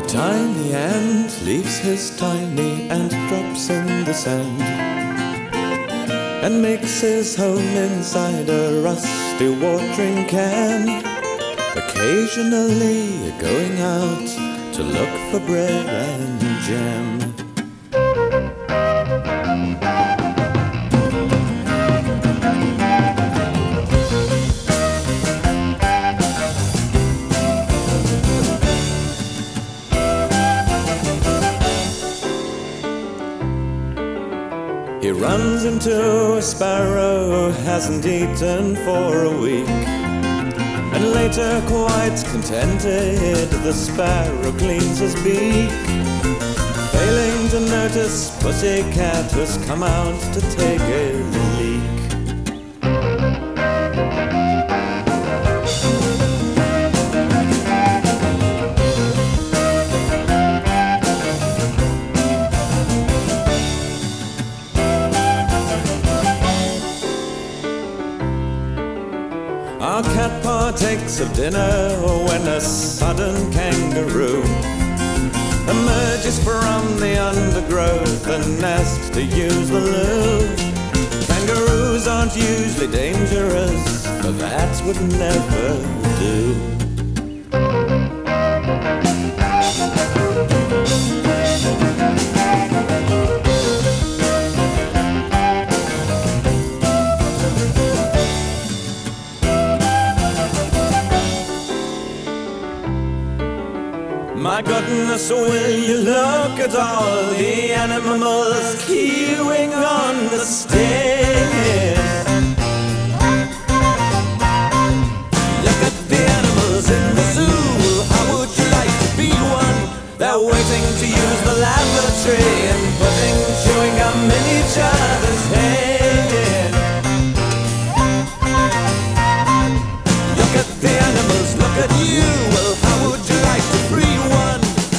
The tiny ant leaves his tiny ant drops in the sand and makes his home inside a rusty watering can, occasionally going out to look for bread and jam. He runs into a sparrow who hasn't eaten for a week, and later, quite contented, the sparrow cleans his beak, failing to notice Pussycat has come out to take a leak. Our cat partakes of dinner when a sudden kangaroo emerges from the undergrowth and asks to use the loo. Kangaroos aren't usually dangerous, but that would never do. My goodness, will you look at all the animals queuing on the stairs? Look at the animals in the zoo. How would you like to be one? They're waiting to use the lavatory and putting chewing gum in each other's head. Look at the animals, look at you. Well, how would you like to free one?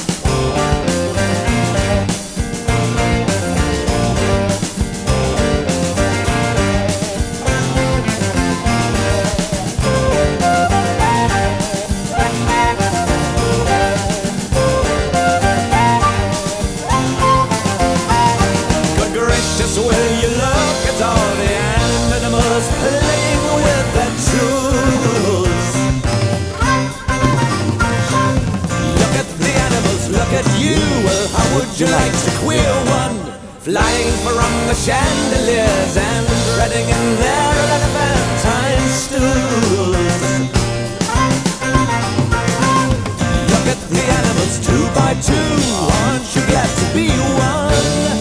Will you look at all the animals playing with their tools? Look at the animals, look at you. Well, how would you like to queer one? Flying from the chandeliers and treading in their elephantine stools. Look at the animals two by two. Aren't you glad to be one?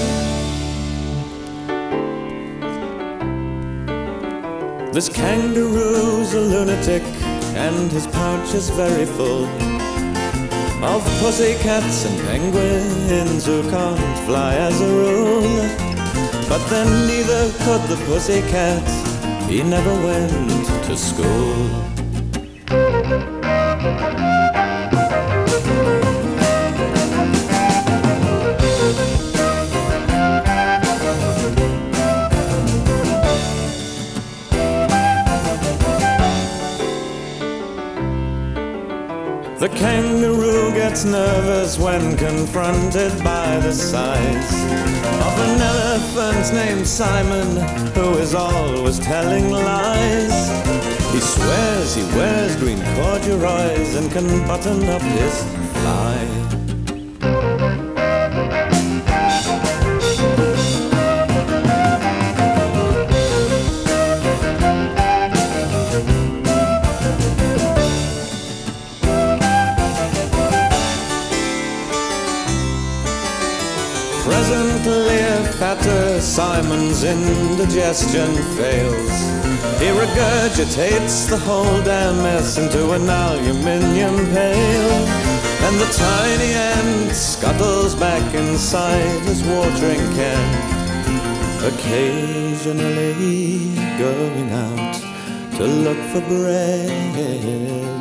This kangaroo's a lunatic, and his pouch is very full of pussycats and penguins who can't fly as a rule. But then neither could the pussycat, he never went to school. The kangaroo gets nervous when confronted by the size of an elephant named Simon, who is always telling lies. He swears he wears green corduroys and can button up his fly. Presently a fatter Simon's indigestion fails. He regurgitates the whole damn mess into an aluminium pail, and the tiny ant scuttles back inside his watering can, occasionally going out to look for bread.